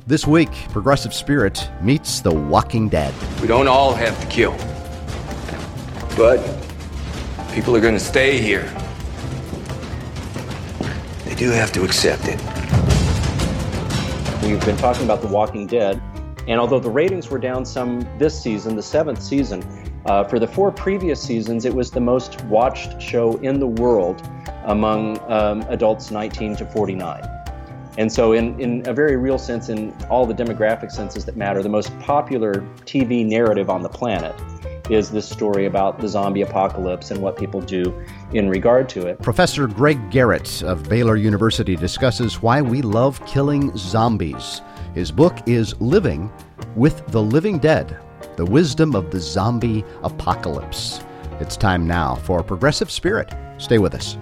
This week, Progressive Spirit meets The Walking Dead. We don't all have to kill, but people are going to stay here. They do have to accept it. We've been talking about The Walking Dead, and although the ratings were down some this season, the 7th season, for the 4 previous seasons, it was the most watched show in the world among adults 19 to 49. And so in a very real sense, in all the demographic senses that matter, the most popular TV narrative on the planet is this story about the zombie apocalypse and what people do in regard to it. Professor Greg Garrett of Baylor University discusses why we love killing zombies. His book is Living with the Living Dead, The Wisdom of the Zombie Apocalypse. It's time now for Progressive Spirit. Stay with us.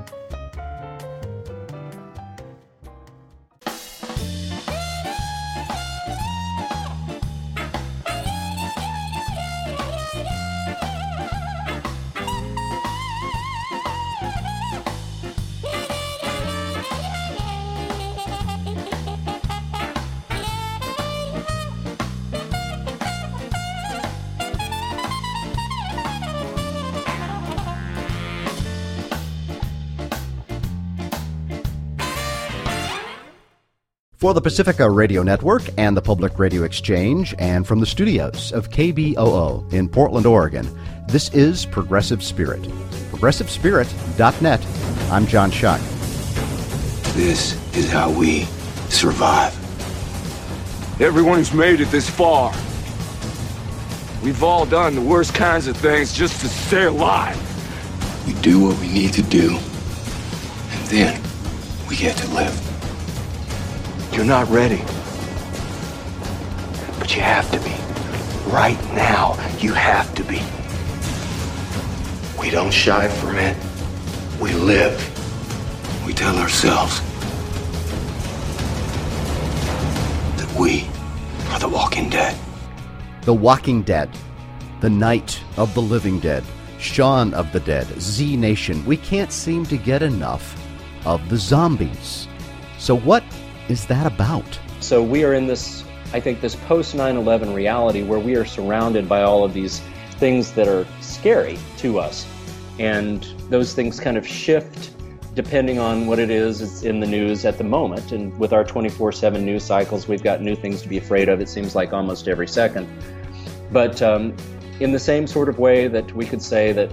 For the Pacifica Radio Network and the Public Radio Exchange, and from the studios of KBOO in Portland, Oregon, this is Progressive Spirit. ProgressiveSpirit.net. I'm John Schuck. This is how we survive. Everyone's made it this far. We've all done the worst kinds of things just to stay alive. We do what we need to do, and then we get to live. You're not ready. But you have to be. Right now, you have to be. We don't shy from it. We live. We tell ourselves that we are the Walking Dead. The Walking Dead, the Night of the Living Dead, Shaun of the Dead, Z Nation. We can't seem to get enough of the zombies. So what is that about? So we are in this, I think, this post 9/11 reality where we are surrounded by all of these things that are scary to us. And those things kind of shift depending on what it is in the news at the moment. And with our 24/7 news cycles, we've got new things to be afraid of, it seems like almost every second. But in the same sort of way that we could say that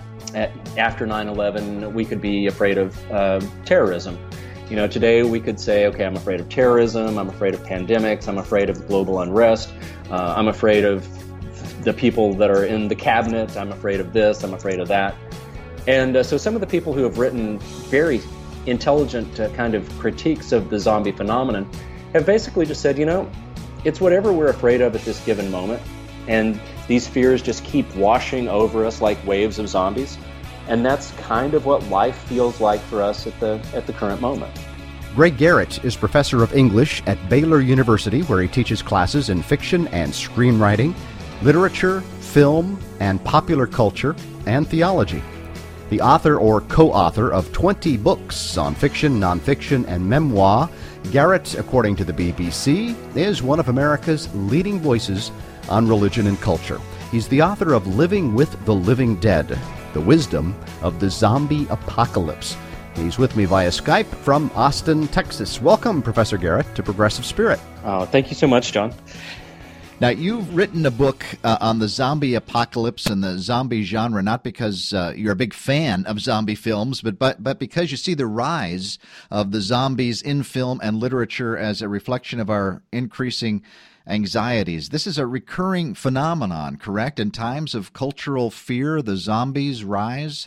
after 9/11, we could be afraid of terrorism. You know, today we could say, okay, I'm afraid of terrorism, I'm afraid of pandemics, I'm afraid of global unrest, I'm afraid of the people that are in the cabinet, I'm afraid of this, I'm afraid of that. And so some of the people who have written very intelligent kind of critiques of the zombie phenomenon have basically just said, you know, it's whatever we're afraid of at this given moment, and these fears just keep washing over us like waves of zombies. And that's kind of what life feels like for us at the current moment. Greg Garrett is professor of English at Baylor University, where he teaches classes in fiction and screenwriting, literature, film, and popular culture, and theology. The author or co-author of 20 books on fiction, nonfiction, and memoir, Garrett, according to the BBC, is one of America's leading voices on religion and culture. He's the author of Living with the Living Dead, The Wisdom of the Zombie Apocalypse. He's with me via Skype from Austin, Texas. Welcome, Professor Garrett, to Progressive Spirit. Oh, thank you so much, John. Now, you've written a book on the zombie apocalypse and the zombie genre, not because you're a big fan of zombie films, but because you see the rise of the zombies in film and literature as a reflection of our increasing anxieties. This is a recurring phenomenon, correct? In times of cultural fear, the zombies rise?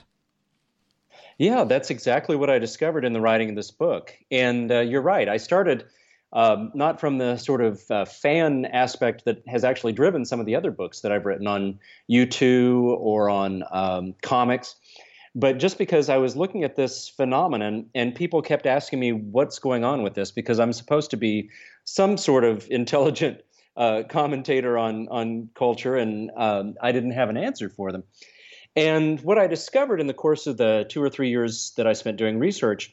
Yeah, that's exactly what I discovered in the writing of this book. And you're right. I started not from the sort of fan aspect that has actually driven some of the other books that I've written on U2 or on comics, but just because I was looking at this phenomenon and people kept asking me what's going on with this, because I'm supposed to be some sort of intelligent commentator on culture, and I didn't have an answer for them. And what I discovered in the course of the 2 or 3 years that I spent doing research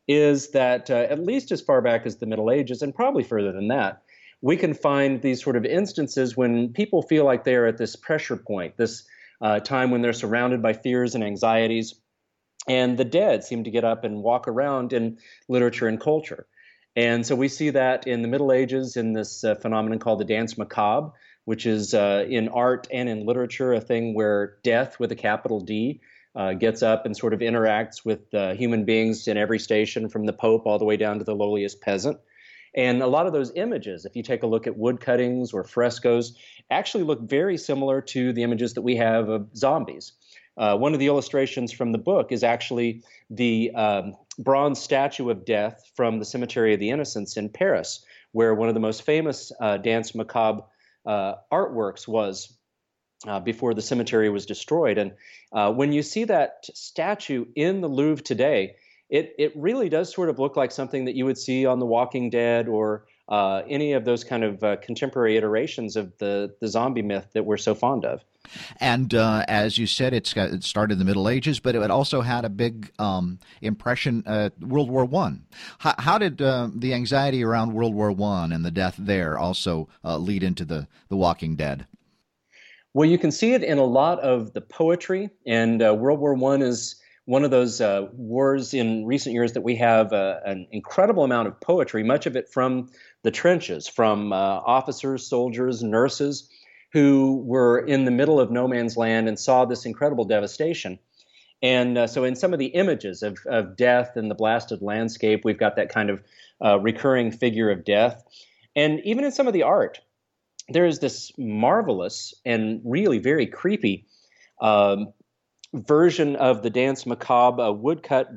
is that at least as far back as the Middle Ages, and probably further than that, we can find these sort of instances when people feel like they are at this pressure point, this time when they're surrounded by fears and anxieties, and the dead seem to get up and walk around in literature and culture. And so we see that in the Middle Ages in this phenomenon called the Danse Macabre, which is in art and in literature a thing where death with a capital D gets up and sort of interacts with human beings in every station, from the Pope all the way down to the lowliest peasant. And a lot of those images, if you take a look at wood cuttings or frescoes, actually look very similar to the images that we have of zombies. One of the illustrations from the book is actually the bronze statue of death from the Cemetery of the Innocents in Paris, where one of the most famous Danse Macabre artworks was before the cemetery was destroyed. And when you see that statue in the Louvre today, it really does sort of look like something that you would see on The Walking Dead or any of those kind of contemporary iterations of the zombie myth that we're so fond of. And as you said, it started in the Middle Ages, but it also had a big impression World War I. How did the anxiety around World War I and the death there also lead into the Walking Dead? Well, you can see it in a lot of the poetry, and World War I is one of those wars in recent years that we have an incredible amount of poetry, much of it from the trenches, from officers, soldiers, nurses who were in the middle of no man's land and saw this incredible devastation. And so in some of the images of death and the blasted landscape, we've got that kind of recurring figure of death. And even in some of the art, there is this marvelous and really very creepy version of the Danse Macabre, a woodcutting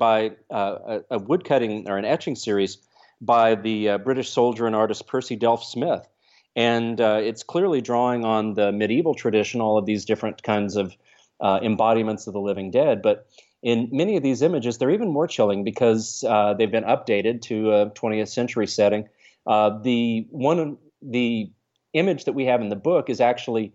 or an etching series by the British soldier and artist Percy Delph Smith. And it's clearly drawing on the medieval tradition, all of these different kinds of embodiments of the living dead. But in many of these images, they're even more chilling because they've been updated to a 20th century setting. The image that we have in the book is actually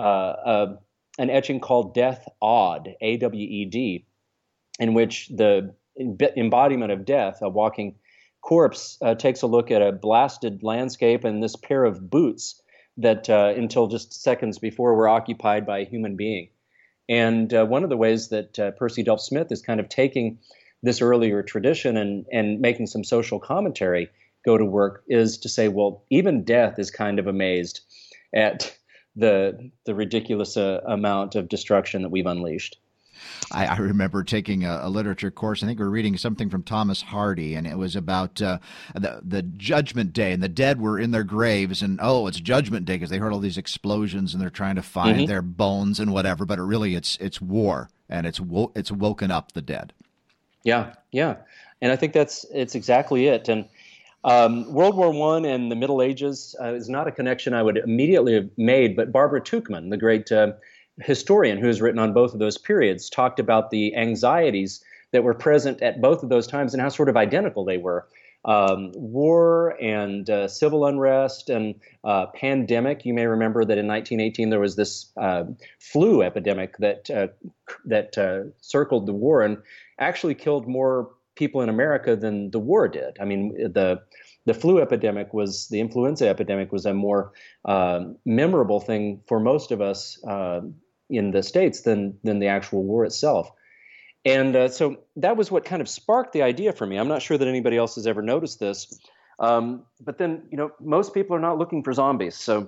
an etching called Death Awed, A-W-E-D, in which the embodiment of death, a walking corpse, takes a look at a blasted landscape and this pair of boots that until just seconds before were occupied by a human being. And one of the ways that Percy Delph Smith is kind of taking this earlier tradition and making some social commentary go to work is to say, well, even death is kind of amazed at the ridiculous amount of destruction that we've unleashed. I remember taking a literature course. I think we were reading something from Thomas Hardy, and it was about the Judgment Day, and the dead were in their graves, and it's Judgment Day because they heard all these explosions, and they're trying to find their bones and whatever. But really, it's war, and it's woken up the dead. Yeah, and I think it's exactly it. And World War I and the Middle Ages is not a connection I would immediately have made, but Barbara Tuchman, the great historian who has written on both of those periods, talked about the anxieties that were present at both of those times and how sort of identical they were. War and civil unrest and pandemic. You may remember that in 1918 there was this flu epidemic that circled the war and actually killed more people in America than the war did. I mean, the flu epidemic the influenza epidemic was a more memorable thing for most of us in the States than the actual war itself. And so that was what kind of sparked the idea for me. I'm not sure that anybody else has ever noticed this. But then, most people are not looking for zombies. So.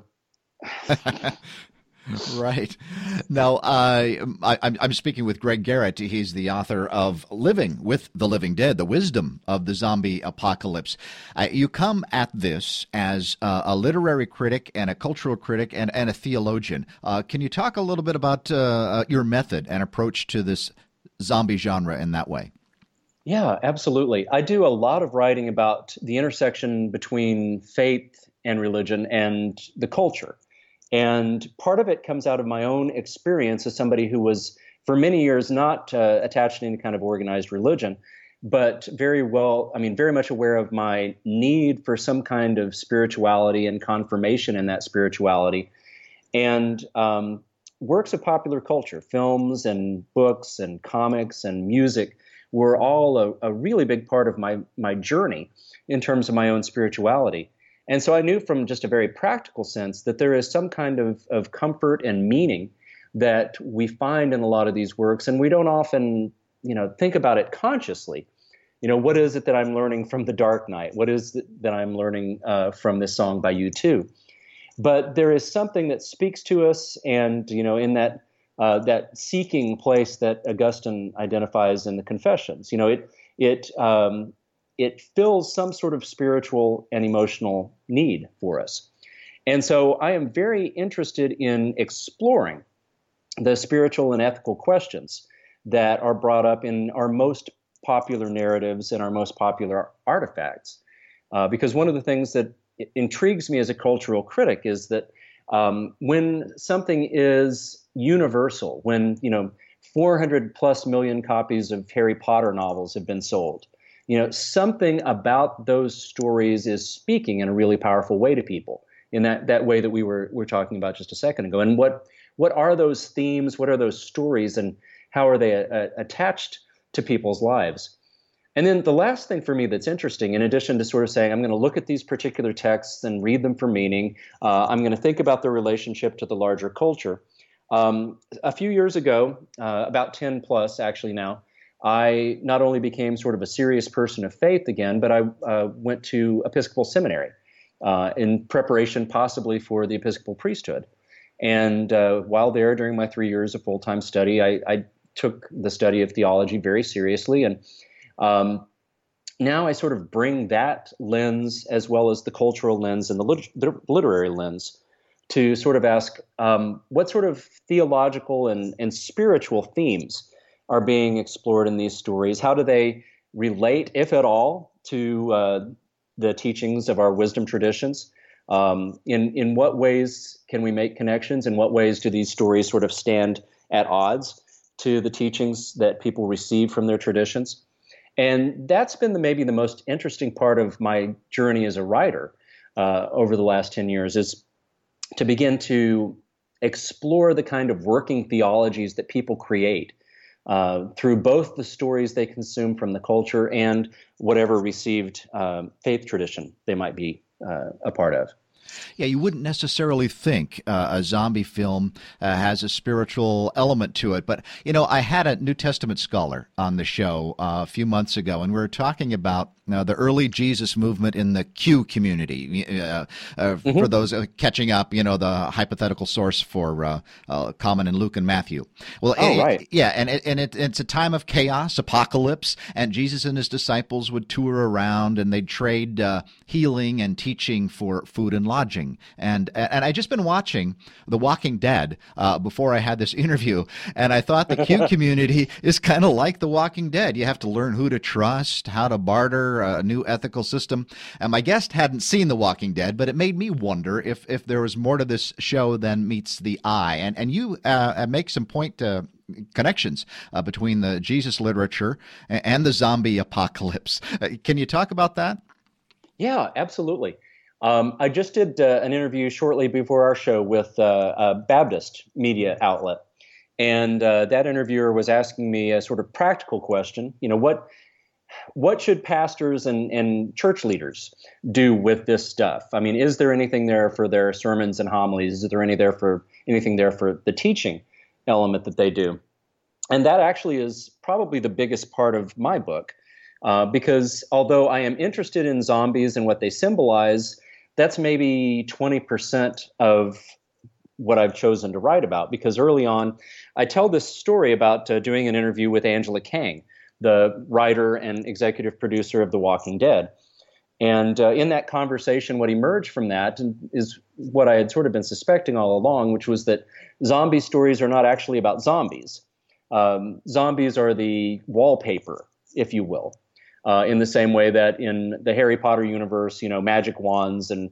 Right. Now, I'm speaking with Greg Garrett. He's the author of Living with the Living Dead, The Wisdom of the Zombie Apocalypse. You come at this as a literary critic and a cultural critic and a theologian. Can you talk a little bit about your method and approach to this zombie genre in that way? Yeah, absolutely. I do a lot of writing about the intersection between faith and religion and the culture. And part of it comes out of my own experience as somebody who was, for many years, not attached to any kind of organized religion, but very much aware of my need for some kind of spirituality and confirmation in that spirituality. And works of popular culture, films and books and comics and music were all a really big part of my journey in terms of my own spirituality. And so I knew from just a very practical sense that there is some kind of comfort and meaning that we find in a lot of these works, and we don't often, think about it consciously. What is it that I'm learning from The Dark Knight? What is it that I'm learning from this song by U2? But there is something that speaks to us, and in that seeking place that Augustine identifies in the Confessions, it fills some sort of spiritual and emotional need for us. And so I am very interested in exploring the spiritual and ethical questions that are brought up in our most popular narratives and our most popular artifacts. Because one of the things that intrigues me as a cultural critic is that when something is universal, when 400 plus million copies of Harry Potter novels have been sold, something about those stories is speaking in a really powerful way to people, in that way that we were talking about just a second ago. And what are those themes? What are those stories? And how are they attached to people's lives? And then the last thing for me that's interesting, in addition to sort of saying, I'm going to look at these particular texts and read them for meaning, I'm going to think about their relationship to the larger culture. A few years ago, about 10 plus actually now, I not only became sort of a serious person of faith again, but I went to Episcopal seminary in preparation possibly for the Episcopal priesthood. And while there, during my 3 years of full-time study, I took the study of theology very seriously. And now I sort of bring that lens as well as the cultural lens and the literary lens to sort of ask what sort of theological and spiritual themes are being explored in these stories. How do they relate, if at all, to the teachings of our wisdom traditions? In what ways can we make connections? In what ways do these stories sort of stand at odds to the teachings that people receive from their traditions? And that's been maybe the most interesting part of my journey as a writer over the last 10 years, is to begin to explore the kind of working theologies that people create through both the stories they consume from the culture and whatever received faith tradition they might be a part of. Yeah, you wouldn't necessarily think a zombie film has a spiritual element to it. But, I had a New Testament scholar on the show a few months ago, and we were talking about the early Jesus movement in the Q community. For those catching up, the hypothetical source for common in Luke and Matthew. Well, right. Yeah, and it's a time of chaos, apocalypse, and Jesus and his disciples would tour around, and they'd trade healing and teaching for food and lodging. And I just been watching The Walking Dead before I had this interview, and I thought the Q community is kind of like The Walking Dead. You have to learn who to trust, how to barter, a new ethical system. And my guest hadn't seen The Walking Dead, but it made me wonder if there was more to this show than meets the eye. And you make some connections between the Jesus literature and the zombie apocalypse. Can you talk about that? Yeah, absolutely. I just did an interview shortly before our show with a Baptist media outlet. And that interviewer was asking me a sort of practical question. What should pastors and church leaders do with this stuff? I mean, is there anything there for their sermons and homilies? Is there anything there for the teaching element that they do? And that actually is probably the biggest part of my book, because although I am interested in zombies and what they symbolize, that's maybe 20% of what I've chosen to write about. Because early on, I tell this story about doing an interview with Angela Kang, the writer and executive producer of The Walking Dead. And in that conversation, what emerged from that is what I had sort of been suspecting all along, which was that zombie stories are not actually about zombies. Zombies are the wallpaper, if you will, in the same way that in the Harry Potter universe, magic wands and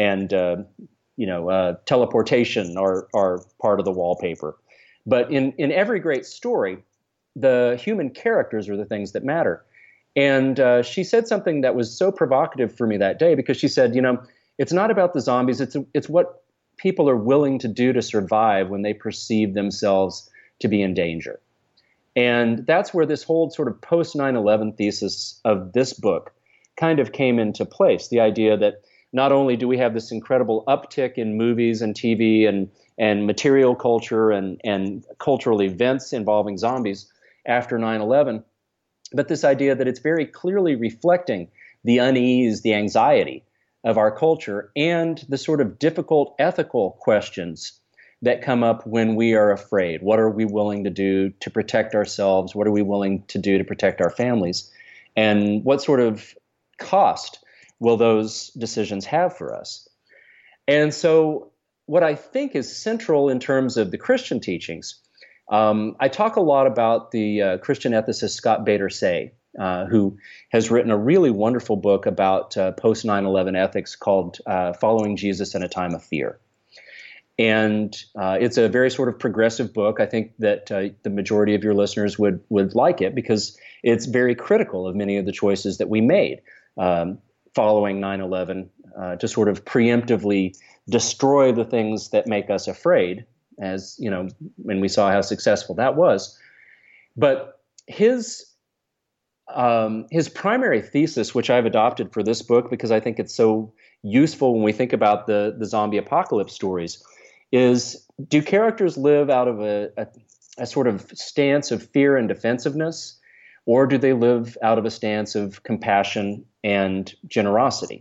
teleportation are part of the wallpaper. But in every great story, the human characters are the things that matter. And she said something that was so provocative for me that day, because she said, it's not about the zombies. It's what people are willing to do to survive when they perceive themselves to be in danger. And that's where this whole sort of post 9/11 thesis of this book kind of came into place. The idea that not only do we have this incredible uptick in movies and TV and material culture and cultural events involving zombies after 9/11, but this idea that it's very clearly reflecting the unease, the anxiety of our culture, and the sort of difficult ethical questions that come up when we are afraid. What are we willing to do to protect ourselves? What are we willing to do to protect our families? And what sort of cost will those decisions have for us? And so what I think is central in terms of the Christian teachings, I talk a lot about the Christian ethicist Scott Bader Say, who has written a really wonderful book about post 9/11 ethics called Following Jesus in a Time of Fear. And it's a very sort of progressive book. I think that the majority of your listeners would like it because it's very critical of many of the choices that we made following 9/11 to sort of preemptively destroy the things that make us afraid, as you know, when we saw how successful that was. But his primary thesis, which I've adopted for this book because I think it's so useful when we think about the zombie apocalypse stories, is do characters live out of a sort of stance of fear and defensiveness, or do they live out of a stance of compassion and generosity?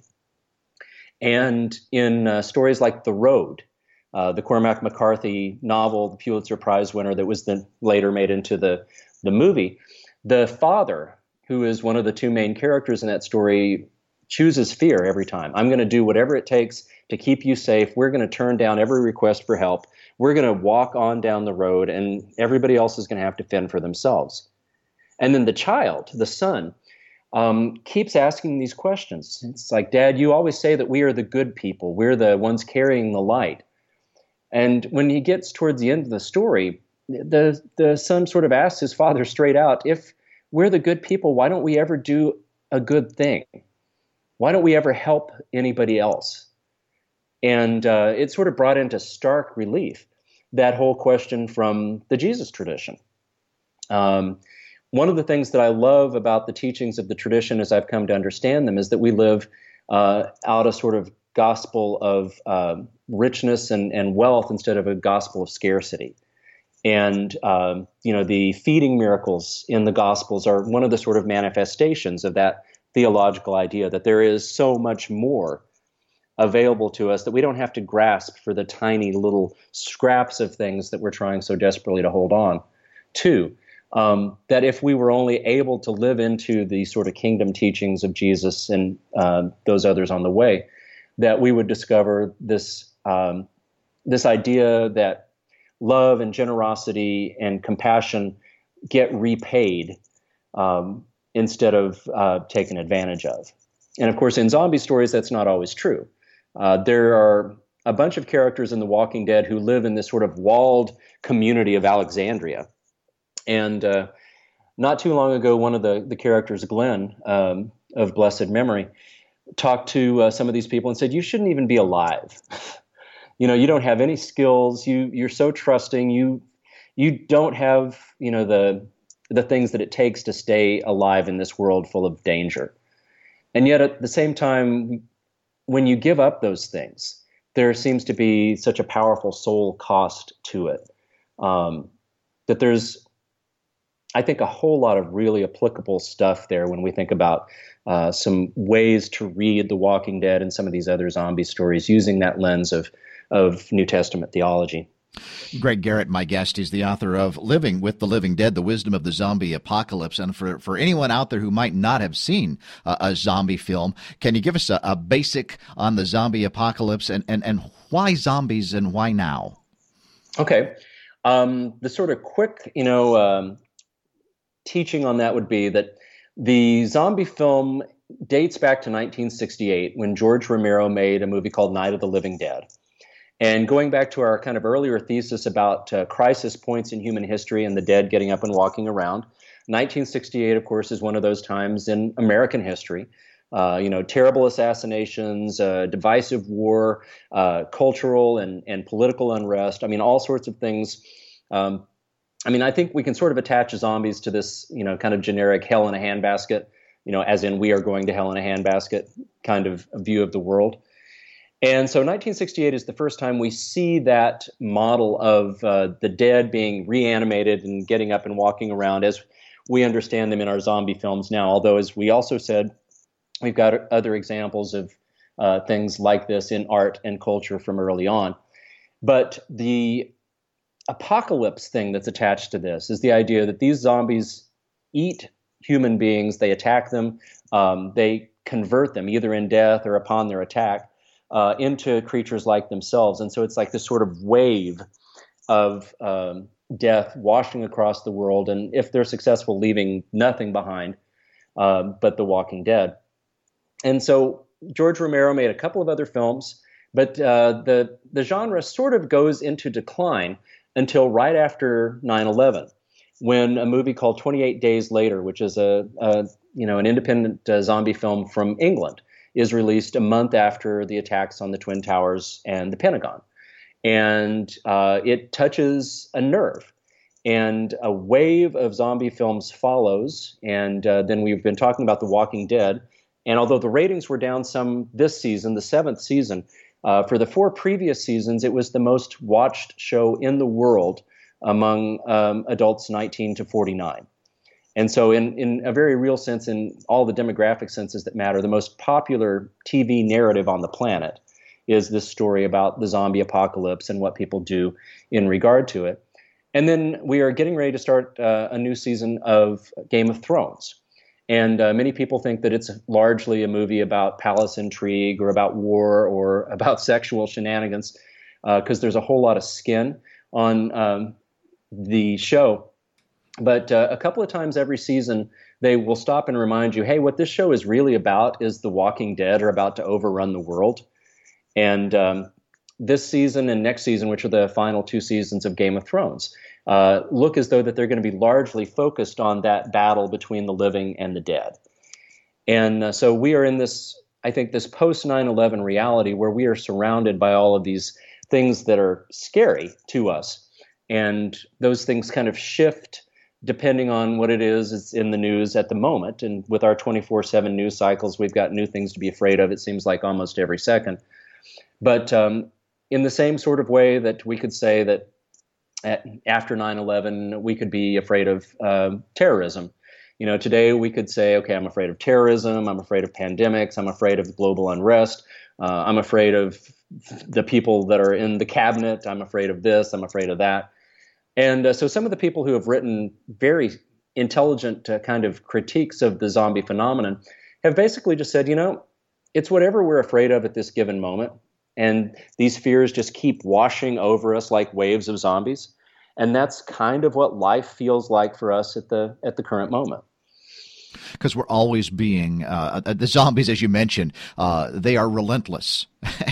And in stories like The Road, the Cormac McCarthy novel, the Pulitzer Prize winner that was then later made into the movie, the father, who is one of the two main characters in that story, chooses fear every time. I'm going to do whatever it takes to keep you safe. We're going to turn down every request for help. We're going to walk on down the road, and everybody else is going to have to fend for themselves. And then the child, the son, keeps asking these questions. It's like, Dad, you always say that we are the good people. We're the ones carrying the light. And when he gets towards the end of the story, the son sort of asks his father straight out, if we're the good people, why don't we ever do a good thing? Why don't we ever help anybody else? And it sort of brought into stark relief that whole question from the Jesus tradition. One of the things that I love about the teachings of the tradition as I've come to understand them is that we live out a sort of gospel of richness and wealth instead of a gospel of scarcity. And, the feeding miracles in the Gospels are one of the sort of manifestations of that theological idea that there is so much more available to us that we don't have to grasp for the tiny little scraps of things that we're trying so desperately to hold on to. That if we were only able to live into the sort of kingdom teachings of Jesus and those others on the way, that we would discover this idea that love and generosity and compassion get repaid instead of taken advantage of. And of course, in zombie stories, that's not always true. There are a bunch of characters in The Walking Dead who live in this sort of walled community of Alexandria. And not too long ago, one of the characters, Glenn, of blessed memory, talked to some of these people and said, you shouldn't even be alive. You don't have any skills. You're so trusting. You don't have, the things that it takes to stay alive in this world full of danger. And yet at the same time, when you give up those things, there seems to be such a powerful soul cost to it, that there's, I think, a whole lot of really applicable stuff there when we think about some ways to read The Walking Dead and some of these other zombie stories using that lens of New Testament theology. Greg Garrett, my guest, is the author of Living with the Living Dead, The Wisdom of the Zombie Apocalypse. And for anyone out there who might not have seen a zombie film, can you give us a basic on the zombie apocalypse and why zombies and why now? Okay. The sort of quick, teaching on that would be that the zombie film dates back to 1968 when George Romero made a movie called Night of the Living Dead. And going back to our kind of earlier thesis about crisis points in human history and the dead getting up and walking around, 1968, of course, is one of those times in American history. Terrible assassinations, divisive war, cultural and political unrest. I mean, all sorts of things I mean, I think we can sort of attach zombies to this, kind of generic hell in a handbasket, as in we are going to hell in a handbasket kind of view of the world. And so 1968 is the first time we see that model of the dead being reanimated and getting up and walking around as we understand them in our zombie films now. Although, as we also said, we've got other examples of things like this in art and culture from early on. But the apocalypse thing that's attached to this is the idea that these zombies eat human beings, they attack them, they convert them either in death or upon their attack into creatures like themselves. And so it's like this sort of wave of death washing across the world, and if they're successful, leaving nothing behind but the Walking Dead. And so George Romero made a couple of other films, but the genre sort of goes into decline until right after 9/11, when a movie called 28 Days Later, which is an independent zombie film from England, is released a month after the attacks on the Twin Towers and the Pentagon. And it touches a nerve. And a wave of zombie films follows. And then we've been talking about The Walking Dead. And although the ratings were down some this season, the 7th season, for the 4 previous seasons, it was the most watched show in the world among adults 19 to 49. And so in a very real sense, in all the demographic senses that matter, the most popular TV narrative on the planet is this story about the zombie apocalypse and what people do in regard to it. And then we are getting ready to start a new season of Game of Thrones. And many people think that it's largely a movie about palace intrigue or about war or about sexual shenanigans, because there's a whole lot of skin on the show. But a couple of times every season, they will stop and remind you, hey, what this show is really about is the Walking Dead are about to overrun the world. And this season and next season, which are the final 2 seasons of Game of Thrones, look as though that they're going to be largely focused on that battle between the living and the dead. And so we are in this, I think, this post 9/11 reality where we are surrounded by all of these things that are scary to us. And those things kind of shift depending on what it is in the news at the moment. And with our 24/7 news cycles, we've got new things to be afraid of, it seems like almost every second. But in the same sort of way that we could say that after 9/11, we could be afraid of terrorism. Today we could say, okay, I'm afraid of terrorism, I'm afraid of pandemics, I'm afraid of global unrest, I'm afraid of the people that are in the cabinet, I'm afraid of this, I'm afraid of that. And so some of the people who have written very intelligent kind of critiques of the zombie phenomenon have basically just said, it's whatever we're afraid of at this given moment. And these fears just keep washing over us like waves of zombies. And that's kind of what life feels like for us at the current moment. Because we're always being the zombies, as you mentioned, they are relentless,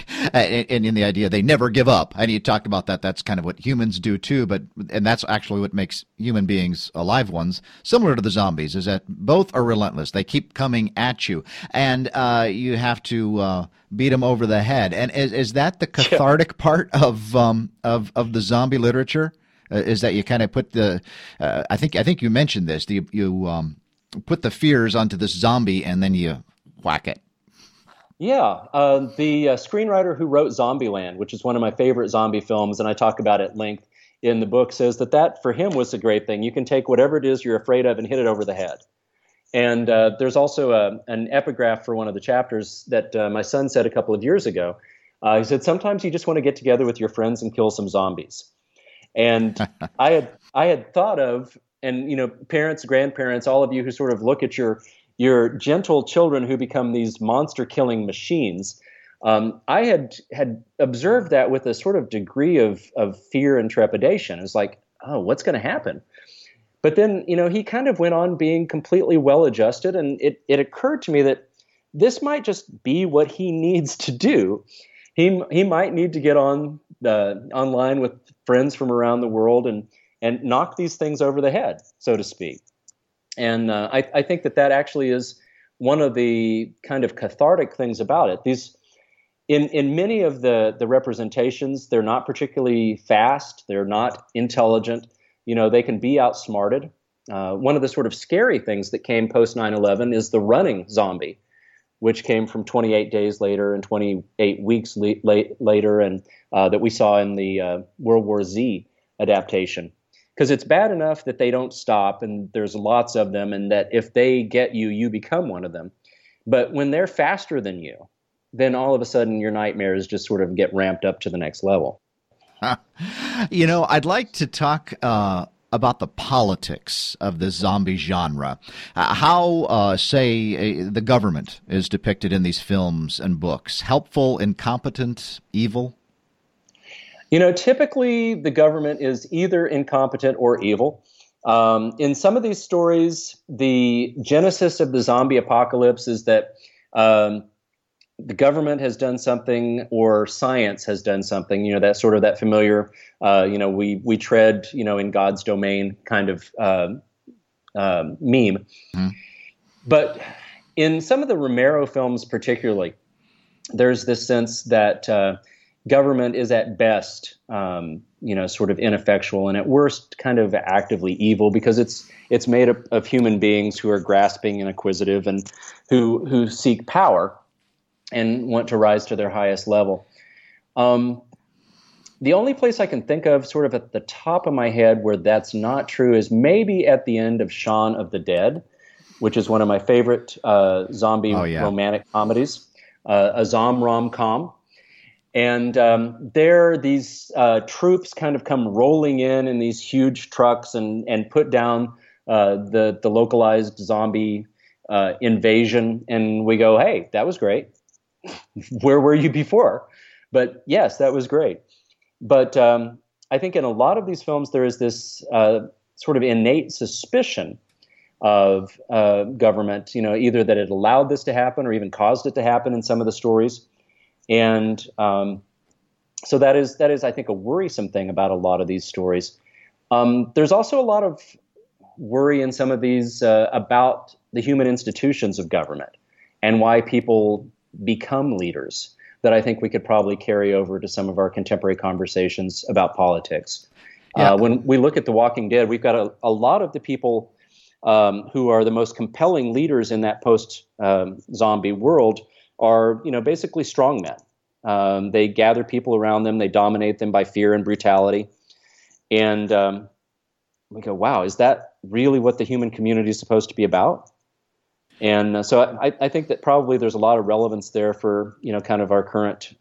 and in the idea they never give up. And you talked about that. That's kind of what humans do too. And that's actually what makes human beings, alive ones, similar to the zombies, is that both are relentless. They keep coming at you, and you have to beat them over the head. And is that the cathartic part of the zombie literature? Is that you kind of put the I think you mentioned this. You put the fears onto this zombie and then you whack it. Yeah. The screenwriter who wrote Zombieland, which is one of my favorite zombie films, and I talk about it at length in the book, says that for him was a great thing. You can take whatever it is you're afraid of and hit it over the head. And there's also an epigraph for one of the chapters that my son said a couple of years ago. He said, sometimes you just want to get together with your friends and kill some zombies. And I had thought of, and parents, grandparents, all of you who sort of look at your gentle children who become these monster killing machines. I had observed that with a sort of degree of fear and trepidation. It's like, oh, what's going to happen? But then, he kind of went on being completely well adjusted. And it occurred to me that this might just be what he needs to do. He might need to get online with friends from around the world and knock these things over the head, so to speak. And I think that actually is one of the kind of cathartic things about it. These, in many of the representations, they're not particularly fast, they're not intelligent, they can be outsmarted. One of the sort of scary things that came post 9/11 is the running zombie, which came from 28 days later and 28 weeks later, and that we saw in the World War Z adaptation. Because it's bad enough that they don't stop, and there's lots of them, and that if they get you, you become one of them. But when they're faster than you, then all of a sudden your nightmares just sort of get ramped up to the next level. I'd like to talk about the politics of the zombie genre. How, say, the government is depicted in these films and books. Helpful, incompetent, evil? Typically the government is either incompetent or evil. In some of these stories, the genesis of the zombie apocalypse is that the government has done something or science has done something, that sort of that familiar, we tread, in God's domain kind of meme. Mm-hmm. But in some of the Romero films particularly, there's this sense that government is at best, sort of ineffectual, and at worst kind of actively evil, because it's made up of human beings who are grasping and acquisitive and who seek power and want to rise to their highest level. The only place I can think of sort of at the top of my head where that's not true is maybe at the end of Shaun of the Dead, which is one of my favorite zombie romantic comedies, a zom rom-com. And there, these troops kind of come rolling in these huge trucks and put down the localized zombie invasion. And we go, hey, that was great. Where were you before? But yes, that was great. But I think in a lot of these films, there is this sort of innate suspicion of government, either that it allowed this to happen or even caused it to happen in some of the stories. And so that is, I think, a worrisome thing about a lot of these stories. There's also a lot of worry in some of these about the human institutions of government and why people become leaders that I think we could probably carry over to some of our contemporary conversations about politics. Yeah. When we look at The Walking Dead, we've got a lot of the people who are the most compelling leaders in that post-zombie world are, basically strongmen. They gather people around them. They dominate them by fear and brutality. And we go, wow, is that really what the human community is supposed to be about? And so I think that probably there's a lot of relevance there for, kind of our current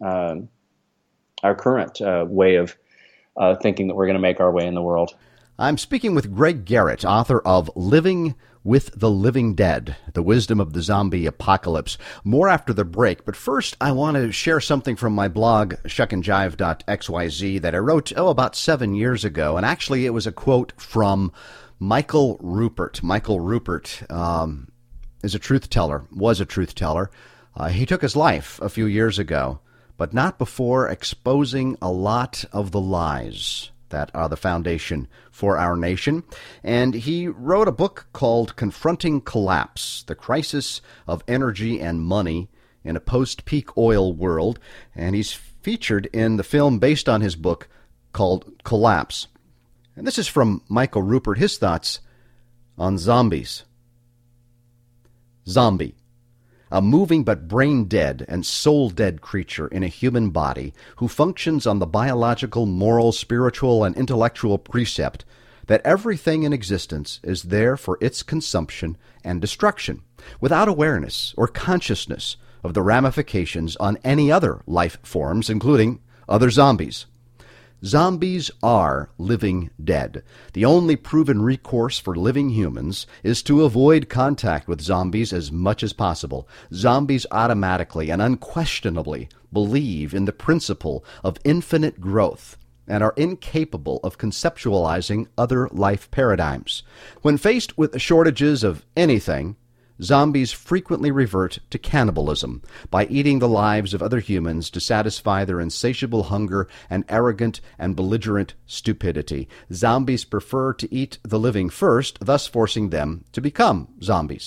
way of thinking that we're going to make our way in the world. I'm speaking with Greg Garrett, author of Living with the Living Dead, The Wisdom of the Zombie Apocalypse. More after the break, but first I want to share something from my blog, shuckandjive.xyz, that I wrote, about 7 years ago. And actually it was a quote from Michael Ruppert. Michael Ruppert was a truth teller. He took his life a few years ago, but not before exposing a lot of the lies that are the foundation for our nation. And he wrote a book called Confronting Collapse, The Crisis of Energy and Money in a Post-Peak Oil World. And he's featured in the film based on his book called Collapse. And this is from Michael Ruppert, his thoughts on zombies. Zombie. A moving but brain-dead and soul-dead creature in a human body who functions on the biological, moral, spiritual, and intellectual precept that everything in existence is there for its consumption and destruction, without awareness or consciousness of the ramifications on any other life forms, including other zombies. Zombies are living dead. The only proven recourse for living humans is to avoid contact with zombies as much as possible. Zombies automatically and unquestionably believe in the principle of infinite growth and are incapable of conceptualizing other life paradigms. When faced with shortages of anything, zombies frequently revert to cannibalism by eating the lives of other humans to satisfy their insatiable hunger and arrogant and belligerent stupidity. Zombies prefer to eat the living first, thus forcing them to become zombies.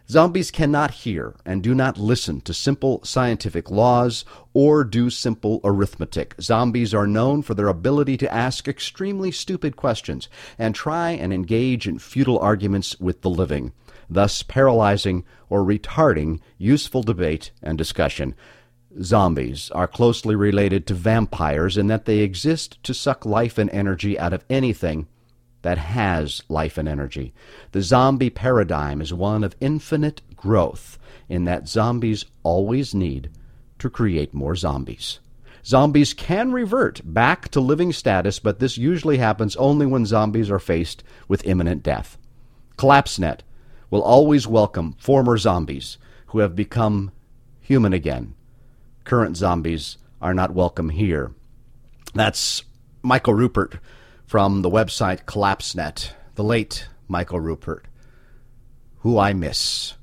Zombies cannot hear and do not listen to simple scientific laws or do simple arithmetic. Zombies are known for their ability to ask extremely stupid questions and try and engage in futile arguments with the living, thus paralyzing or retarding useful debate and discussion. Zombies are closely related to vampires in that they exist to suck life and energy out of anything that has life and energy. The zombie paradigm is one of infinite growth in that zombies always need to create more zombies. Zombies can revert back to living status, but this usually happens only when zombies are faced with imminent death. CollapseNet will always welcome former zombies who have become human again. Current zombies are not welcome here. That's Michael Ruppert from the website CollapseNet, the late Michael Ruppert, who I miss.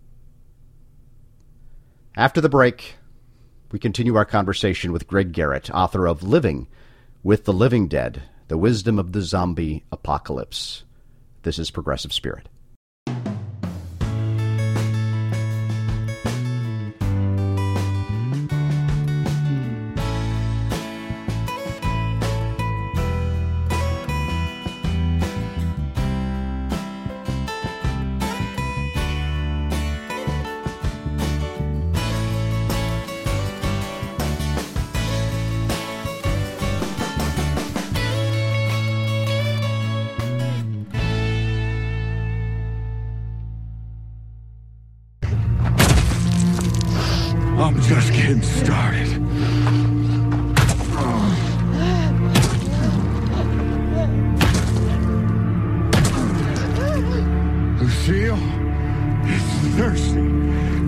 After the break, we continue our conversation with Greg Garrett, author of Living with the Living Dead, The Wisdom of the Zombie Apocalypse. This is Progressive Spirit. I'm just getting started. Lucille is nursing.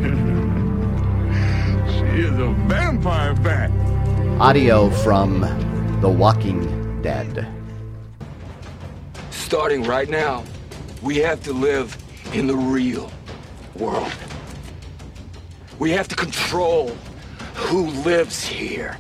She is a vampire bat. Audio from The Walking Dead. Starting right now, we have to live in the real world. We have to control who lives here.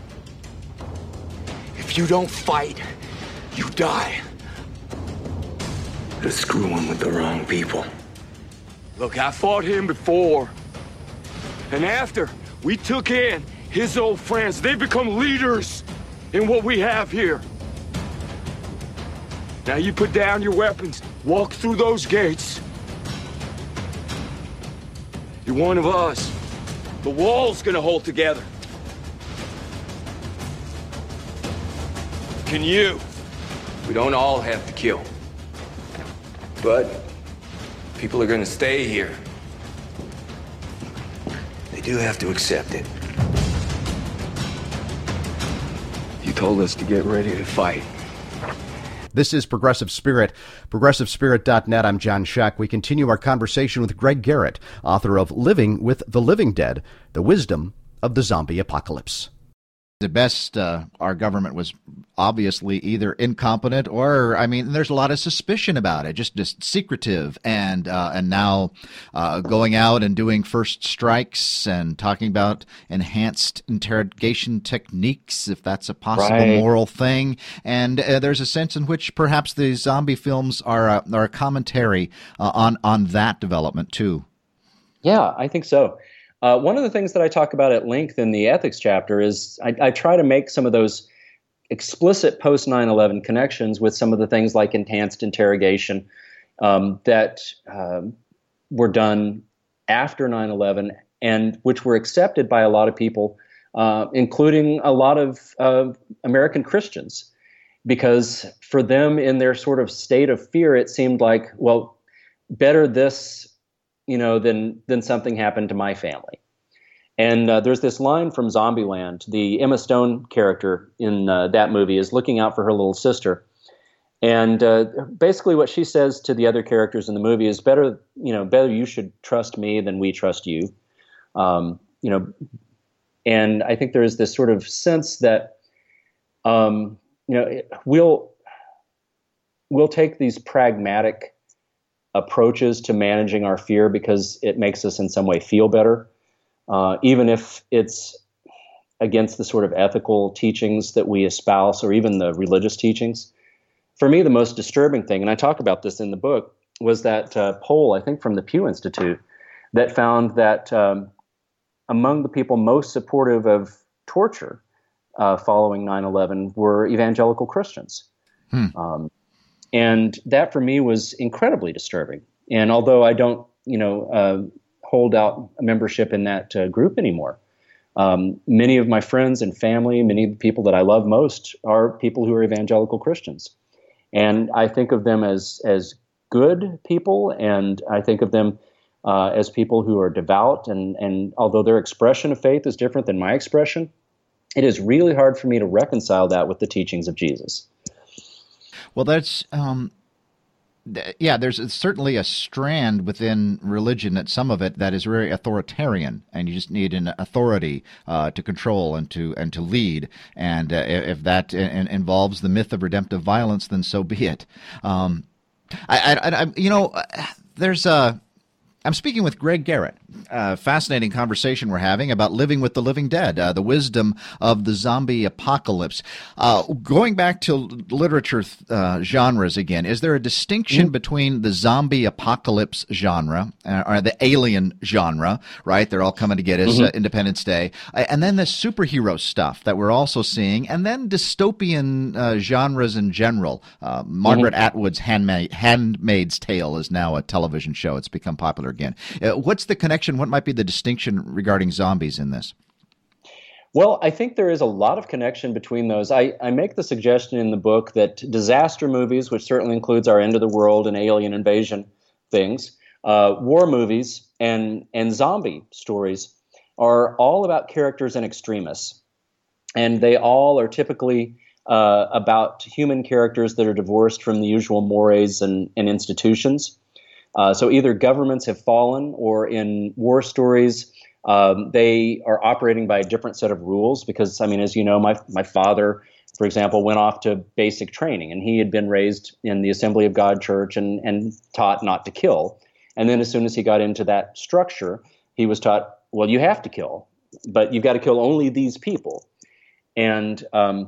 If you don't fight, you die. They're screwing with the wrong people. Look, I fought him before. And after we took in his old friends, they become leaders in what we have here. Now you put down your weapons, walk through those gates. You're one of us. The wall's gonna hold together. Can you? We don't all have to kill. But people are gonna stay here. They do have to accept it. You told us to get ready to fight. This is Progressive Spirit, progressivespirit.net. I'm John Schack. We continue our conversation with Greg Garrett, author of Living with the Living Dead, The Wisdom of the Zombie Apocalypse. At best, our government was obviously either incompetent or, there's a lot of suspicion about it, just secretive, and now going out and doing first strikes and talking about enhanced interrogation techniques, if that's a possible moral thing. And there's a sense in which perhaps the zombie films are a commentary on that development too. Yeah, I think so. One of the things that I talk about at length in the ethics chapter is I try to make some of those explicit post 9/11 connections with some of the things like enhanced interrogation that were done after 9/11 and which were accepted by a lot of people, including a lot of American Christians, because for them in their sort of state of fear, it seemed like, well, better this than something happened to my family. And there's this line from Zombieland. The Emma Stone character in that movie is looking out for her little sister. And basically what she says to the other characters in the movie is better you should trust me than we trust you. And I think there is this sort of sense that, we'll take these pragmatic approaches to managing our fear because it makes us in some way feel better, even if it's against the sort of ethical teachings that we espouse or even the religious teachings. For me, the most disturbing thing, and I talk about this in the book, was that poll, I think from the Pew Institute, that found that among the people most supportive of torture following 9/11 were evangelical Christians. And that for me was incredibly disturbing. And although I don't, hold out a membership in that group anymore, many of my friends and family, many of the people that I love most are people who are evangelical Christians. And I think of them as good people, and I think of them as people who are devout. And although their expression of faith is different than my expression, it is really hard for me to reconcile that with the teachings of Jesus. Well, there's certainly a strand within religion, that some of it that is very authoritarian, and you just need an authority to control and to lead. And if that involves the myth of redemptive violence, then so be it. I'm speaking with Greg Garrett. Fascinating conversation we're having about living with the living dead, the wisdom of the zombie apocalypse. Going back to literature genres again, is there a distinction between the zombie apocalypse genre or the alien genre, right? They're all coming to get us, Independence Day, and then the superhero stuff that we're also seeing, and then dystopian genres in general. Margaret Atwood's Handmaid's Tale is now a television show. It's become popular again. What's the connection? What might be the distinction regarding zombies in this? Well, I think there is a lot of connection between those. I make the suggestion in the book that disaster movies, which certainly includes our end of the world and alien invasion things, war movies, and zombie stories are all about characters and extremists. And they all are typically about human characters that are divorced from the usual mores and institutions. So either governments have fallen, or in war stories, they are operating by a different set of rules. Because, I mean, as you know, my father, for example, went off to basic training, and he had been raised in the Assembly of God Church and taught not to kill. And then as soon as he got into that structure, he was taught, well, you have to kill, but you've got to kill only these people. And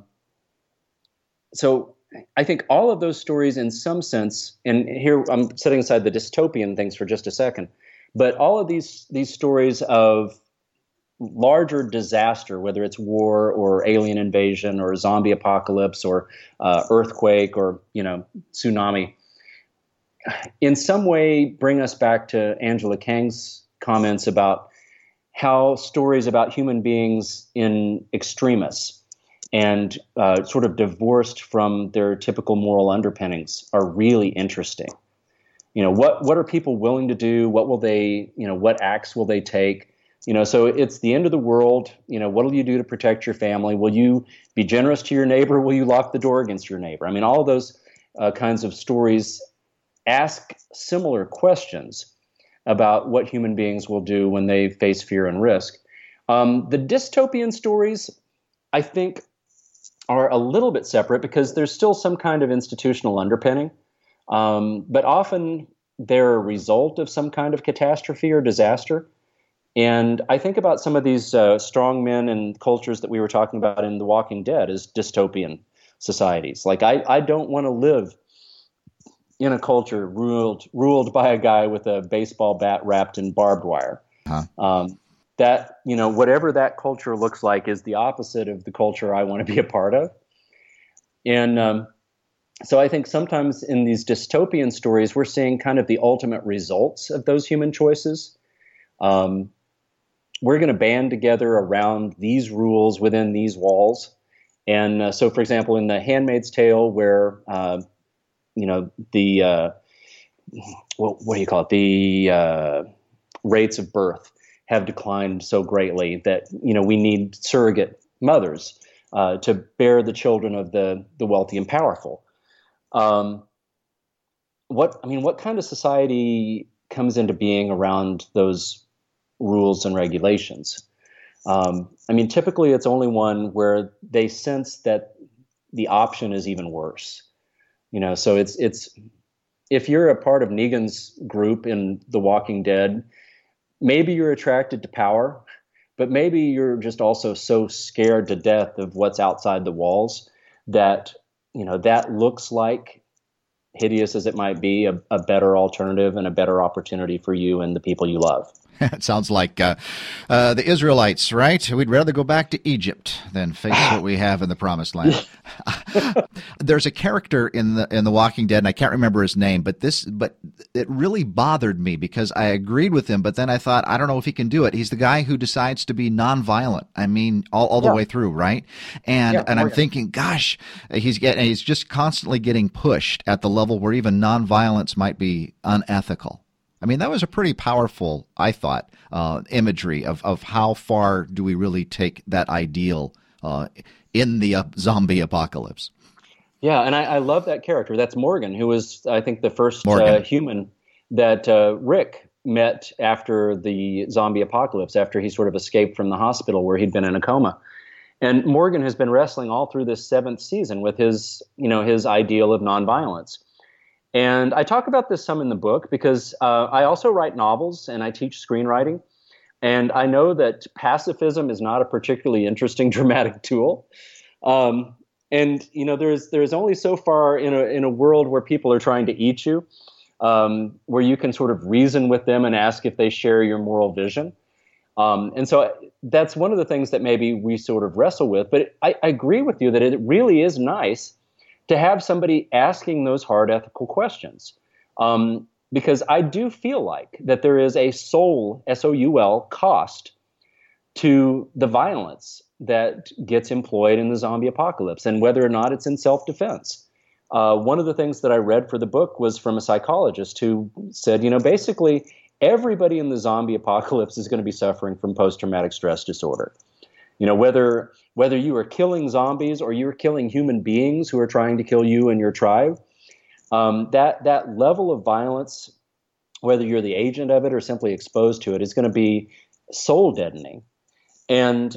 so I think all of those stories in some sense, and here I'm setting aside the dystopian things for just a second, but all of these stories of larger disaster, whether it's war or alien invasion or zombie apocalypse or earthquake or, tsunami, in some way bring us back to Angela Kang's comments about how stories about human beings in extremis and sort of divorced from their typical moral underpinnings are really interesting. What are people willing to do? What will they, what acts will they take? So it's the end of the world. What will you do to protect your family? Will you be generous to your neighbor? Will you lock the door against your neighbor? I mean, all of those kinds of stories ask similar questions about what human beings will do when they face fear and risk. The dystopian stories, I think, are a little bit separate because there's still some kind of institutional underpinning, but often they're a result of some kind of catastrophe or disaster. And I think about some of these strong men and cultures that we were talking about in The Walking Dead as dystopian societies. Like I don't want to live in a culture ruled by a guy with a baseball bat wrapped in barbed wire. That, whatever that culture looks like is the opposite of the culture I want to be a part of. And so I think sometimes in these dystopian stories, we're seeing kind of the ultimate results of those human choices. We're going to band together around these rules within these walls. And so, for example, in The Handmaid's Tale, where, the rates of birth have declined so greatly that, we need surrogate mothers to bear the children of the wealthy and powerful. What kind of society comes into being around those rules and regulations? Typically it's only one where they sense that the option is even worse. So it's if you're a part of Negan's group in The Walking Dead, maybe you're attracted to power, but maybe you're just also so scared to death of what's outside the walls that, that looks like hideous as it might be, a better alternative and a better opportunity for you and the people you love. It sounds like the Israelites, right? We'd rather go back to Egypt than face what we have in the Promised Land. There's a character in the Walking Dead, and I can't remember his name, but it really bothered me because I agreed with him, but then I thought, I don't know if he can do it. He's the guy who decides to be nonviolent. I mean, all the way through, right? And I'm thinking, gosh, he's just constantly getting pushed at the level where even nonviolence might be unethical. I mean, that was a pretty powerful, I thought, imagery of how far do we really take that ideal in the zombie apocalypse. Yeah, and I love that character. That's Morgan, who was, I think, the first human that Rick met after the zombie apocalypse, after he sort of escaped from the hospital where he'd been in a coma. And Morgan has been wrestling all through this 7th season with his ideal of nonviolence. And I talk about this some in the book because I also write novels and I teach screenwriting. And I know that pacifism is not a particularly interesting dramatic tool. And there's only so far in a world where people are trying to eat you, where you can sort of reason with them and ask if they share your moral vision. And so that's one of the things that maybe we sort of wrestle with. But I agree with you that it really is nice to have somebody asking those hard ethical questions. Because I do feel like that there is a soul, S-O-U-L, cost to the violence that gets employed in the zombie apocalypse, and whether or not it's in self-defense. One of the things that I read for the book was from a psychologist who said, basically everybody in the zombie apocalypse is going to be suffering from post-traumatic stress disorder. Whether you are killing zombies or you're killing human beings who are trying to kill you and your tribe, that level of violence, whether you're the agent of it or simply exposed to it, is going to be soul deadening. And,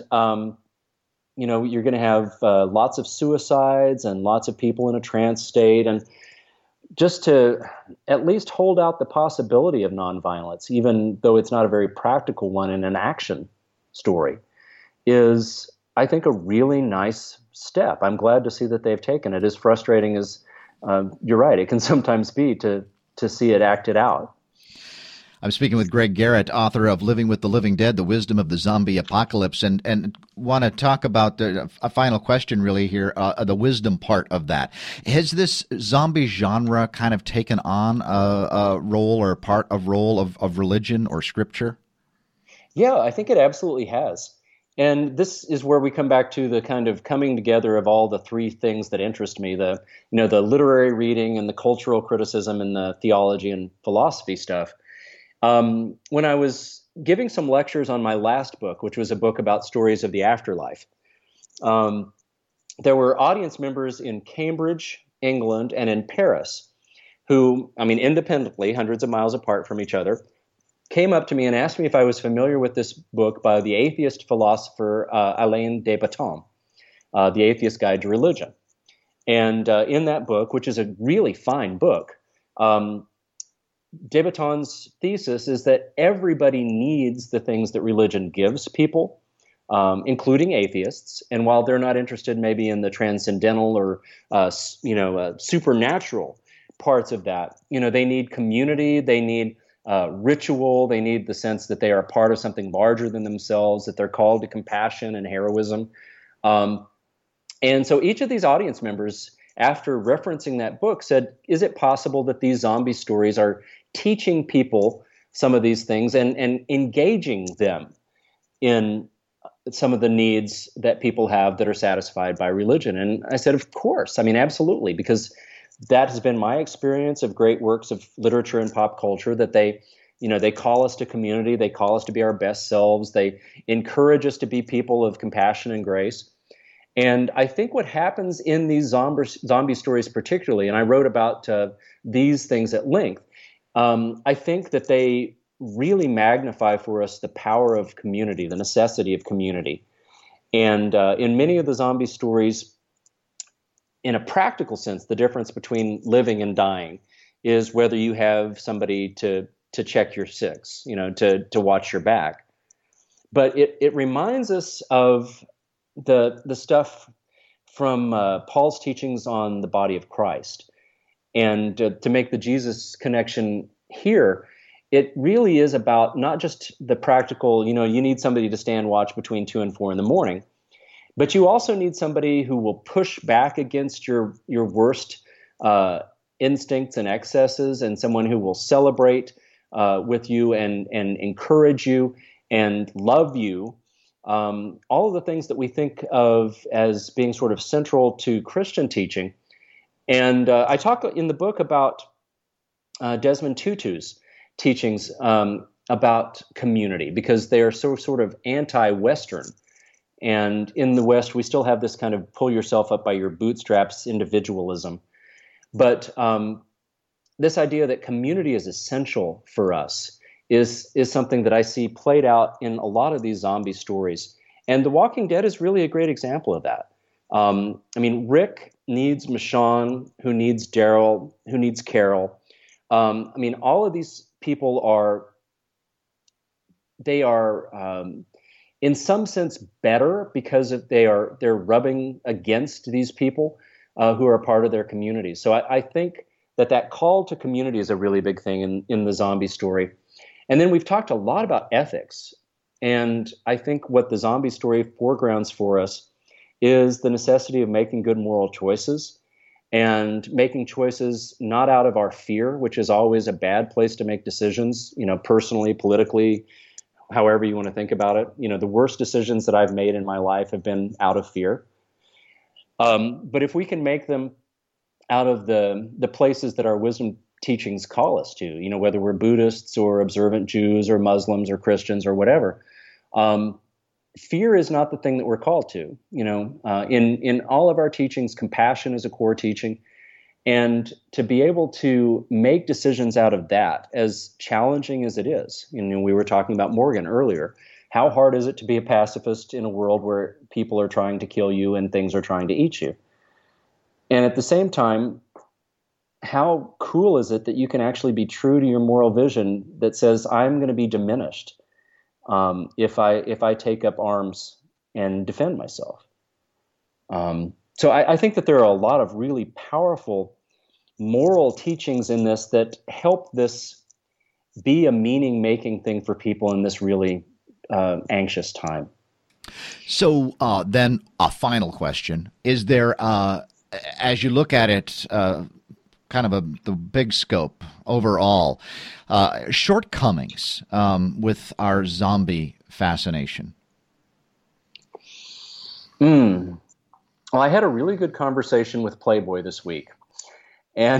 you're going to have lots of suicides and lots of people in a trance state. And just to at least hold out the possibility of nonviolence, even though it's not a very practical one in an action story, is, I think, a really nice step. I'm glad to see that they've taken it. As frustrating as you're right, it can sometimes be to see it acted out. I'm speaking with Greg Garrett, author of Living with the Living Dead, The Wisdom of the Zombie Apocalypse, and want to talk about a final question really here, the wisdom part of that. Has this zombie genre kind of taken on a role or part of religion or scripture? Yeah, I think it absolutely has. And this is where we come back to the kind of coming together of all the three things that interest me, the literary reading and the cultural criticism and the theology and philosophy stuff. When I was giving some lectures on my last book, which was a book about stories of the afterlife, there were audience members in Cambridge, England, and in Paris who, independently, hundreds of miles apart from each other, came up to me and asked me if I was familiar with this book by the atheist philosopher Alain de Botton, The Atheist Guide to Religion. And in that book, which is a really fine book, de Botton's thesis is that everybody needs the things that religion gives people, including atheists. And while they're not interested maybe in the transcendental or supernatural parts of that, they need community, they need ritual, they need the sense that they are a part of something larger than themselves, that they're called to compassion and heroism. And so each of these audience members, after referencing that book, said, is it possible that these zombie stories are teaching people some of these things and engaging them in some of the needs that people have that are satisfied by religion? And I said, of course. Absolutely, because that has been my experience of great works of literature and pop culture, that they call us to community, they call us to be our best selves, they encourage us to be people of compassion and grace. And I think what happens in these zombie stories particularly, and I wrote about these things at length, I think that they really magnify for us the power of community, the necessity of community. And in many of the zombie stories, in a practical sense, the difference between living and dying is whether you have somebody to check your six, to watch your back. But it reminds us of the stuff from Paul's teachings on the body of Christ. And to make the Jesus connection here, it really is about not just the practical, you need somebody to stand watch between 2 and 4 in the morning, but you also need somebody who will push back against your worst instincts and excesses, and someone who will celebrate with you and encourage you and love you. All of the things that we think of as being sort of central to Christian teaching. And I talk in the book about Desmond Tutu's teachings about community, because they are so sort of anti-Western. And in the West, we still have this kind of pull yourself up by your bootstraps individualism. But this idea that community is essential for us is something that I see played out in a lot of these zombie stories. And The Walking Dead is really a great example of that. Rick needs Michonne, who needs Daryl, who needs Carol. All of these people are in some sense better because they're rubbing against these people who are part of their community. So I think that call to community is a really big thing in the zombie story. And then we've talked a lot about ethics. And I think what the zombie story foregrounds for us is the necessity of making good moral choices, and making choices not out of our fear, which is always a bad place to make decisions, personally, politically, however you want to think about it. The worst decisions that I've made in my life have been out of fear. But if we can make them out of the places that our wisdom teachings call us to, whether we're Buddhists or observant Jews or Muslims or Christians or whatever, fear is not the thing that we're called to. In all of our teachings, compassion is a core teaching. And to be able to make decisions out of that, as challenging as it is, we were talking about Morgan earlier. How hard is it to be a pacifist in a world where people are trying to kill you and things are trying to eat you? And at the same time, how cool is it that you can actually be true to your moral vision that says, I'm going to be diminished if I take up arms and defend myself? So I think that there are a lot of really powerful moral teachings in this that help this be a meaning-making thing for people in this really anxious time. So then a final question. Is there, as you look at it, kind of the big scope overall, shortcomings with our zombie fascination? Well, I had a really good conversation with Playboy this week. And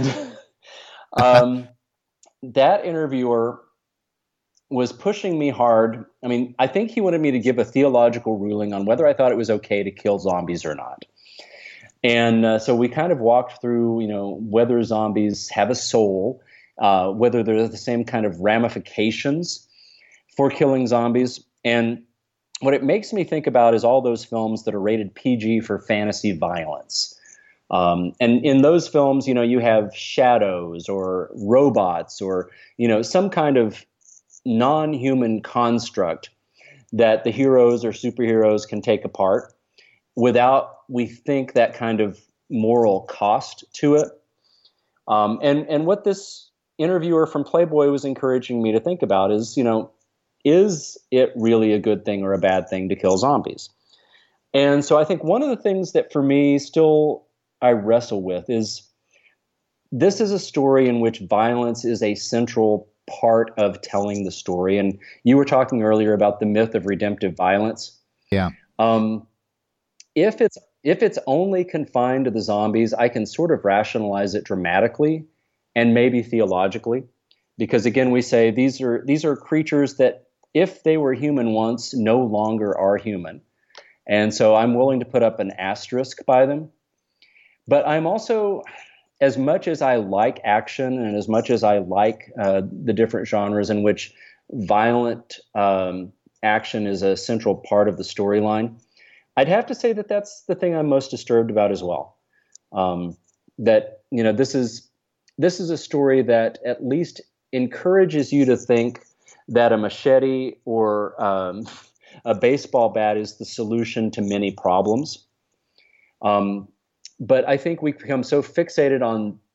that interviewer was pushing me hard. I think he wanted me to give a theological ruling on whether I thought it was okay to kill zombies or not. And so we kind of walked through, whether zombies have a soul, whether there's the same kind of ramifications for killing zombies. And what it makes me think about is all those films that are rated PG for fantasy violence. And in those films, you have shadows or robots or, some kind of non-human construct that the heroes or superheroes can take apart without, we think, that kind of moral cost to it. And what this interviewer from Playboy was encouraging me to think about is, is it really a good thing or a bad thing to kill zombies? And so I think one of the things that for me still I wrestle with is this is a story in which violence is a central part of telling the story. And you were talking earlier about the myth of redemptive violence. Yeah. If it's only confined to the zombies, I can sort of rationalize it dramatically and maybe theologically, because again, we say these are creatures that, if they were human once, no longer are human. And so I'm willing to put up an asterisk by them. But I'm also, as much as I like action and as much as I like the different genres in which violent action is a central part of the storyline, I'd have to say that that's the thing I'm most disturbed about as well. That, this is a story that at least encourages you to think that a machete or a baseball bat is the solution to many problems. But I think we become so fixated on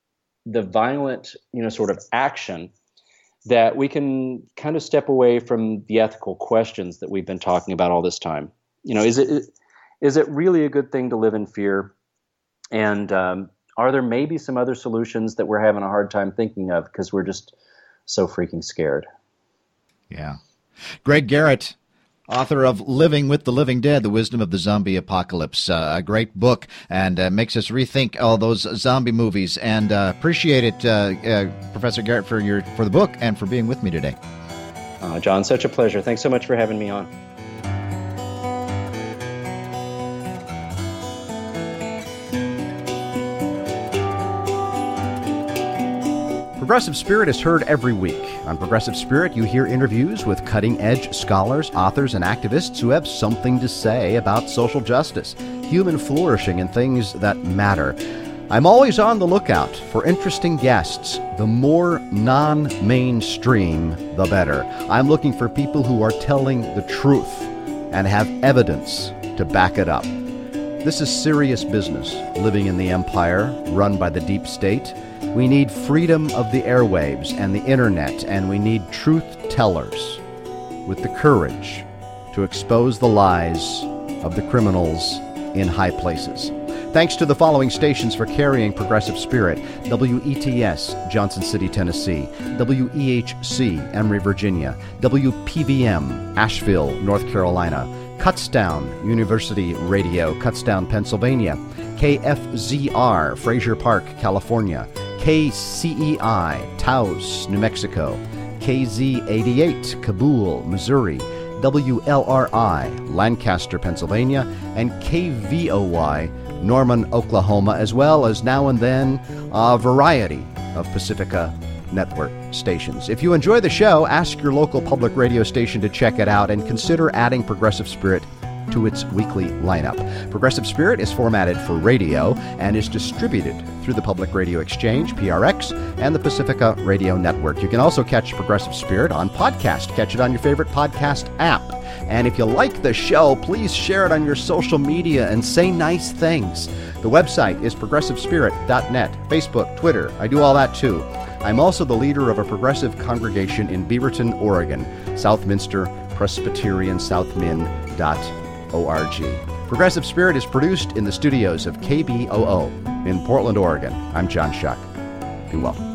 the violent, sort of action, that we can kind of step away from the ethical questions that we've been talking about all this time. Is it really a good thing to live in fear? And are there maybe some other solutions that we're having a hard time thinking of because we're just so freaking scared? Yeah. Greg Garrett, author of Living with the Living Dead, The Wisdom of the Zombie Apocalypse. A great book, and makes us rethink all those zombie movies. And appreciate it, Professor Garrett, for the book and for being with me today. John, such a pleasure. Thanks so much for having me on. Progressive Spirit is heard every week. On Progressive Spirit, you hear interviews with cutting-edge scholars, authors, and activists who have something to say about social justice, human flourishing, and things that matter. I'm always on the lookout for interesting guests. The more non-mainstream, the better. I'm looking for people who are telling the truth and have evidence to back it up. This is serious business, living in the empire run by the deep state. We need freedom of the airwaves and the internet, and we need truth tellers with the courage to expose the lies of the criminals in high places. Thanks to the following stations for carrying Progressive Spirit: WETS, Johnson City, Tennessee; WEHC, Emory, Virginia; WPVM, Asheville, North Carolina; Kutztown University Radio, Kutztown, Pennsylvania; KFZR, Frazier Park, California; KCEI, Taos, New Mexico; KZ88, Kabul, Missouri; WLRI, Lancaster, Pennsylvania; and KVOY, Norman, Oklahoma, as well as now and then a variety of Pacifica Network stations. If you enjoy the show, ask your local public radio station to check it out and consider adding Progressive Spirit to its weekly lineup. Progressive Spirit is formatted for radio and is distributed through the Public Radio Exchange, PRX, and the Pacifica Radio Network. You can also catch Progressive Spirit on podcast. Catch it on your favorite podcast app. And if you like the show, please share it on your social media and say nice things. The website is progressivespirit.net, Facebook, Twitter. I do all that too. I'm also the leader of a progressive congregation in Beaverton, Oregon, Southminster Presbyterian, southmin.org. Progressive Spirit is produced in the studios of KBOO in Portland, Oregon. I'm John Shuck. Be well.